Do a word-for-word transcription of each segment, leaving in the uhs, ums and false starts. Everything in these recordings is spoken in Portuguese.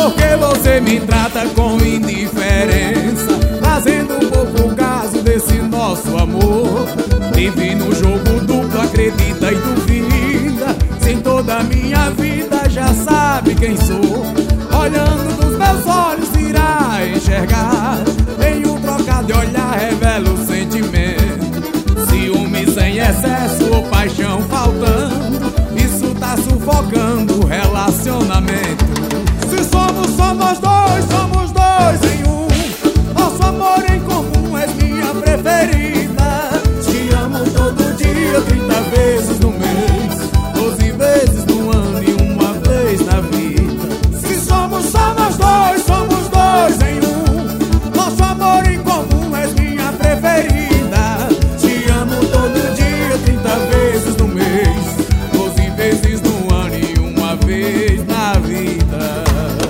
Porque você me trata com indiferença, fazendo pouco caso desse nosso amor. Vive no jogo duplo, acredita e duvida. Se em toda a minha vida já sabe quem sou. Olhando nos meus olhos irá enxergar. Em um trocar de olhar revela o sentimento. Ciúme sem excesso ou paixão faltando, isso tá sufocando o relacionamento. Se somos só nós dois, somos dois em um. Nosso amor em comum és minha preferida. Te amo todo dia, trinta vezes no mês, doze vezes no ano e uma vez na vida. Se somos só nós dois, somos dois em um. Nosso amor em comum és minha preferida. Te amo todo dia, trinta vezes no mês, doze vezes no ano e uma vez na vida.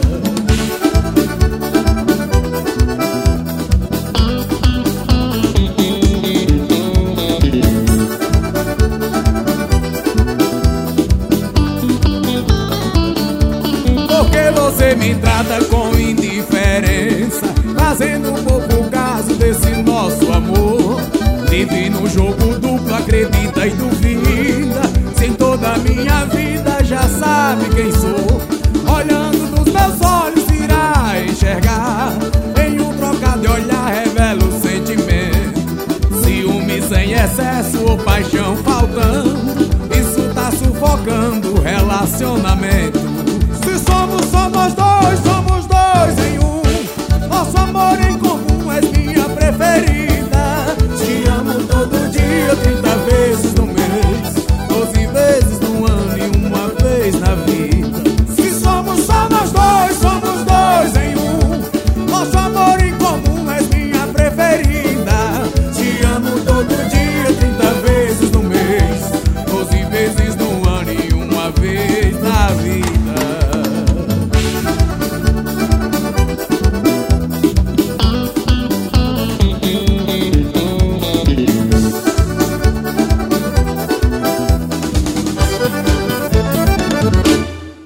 Porque você me trata com indiferença, fazendo pouco caso desse nosso amor. Vive no jogo duplo, acredita e duvida. Se em toda a minha vida já sabe quem sou. Olhando nos meus olhos irá enxergar. Em um trocar de olhar revela o sentimento. Ciúme sem excesso ou paixão faltando, isso tá sufocando o relacionamento. Se somos só nós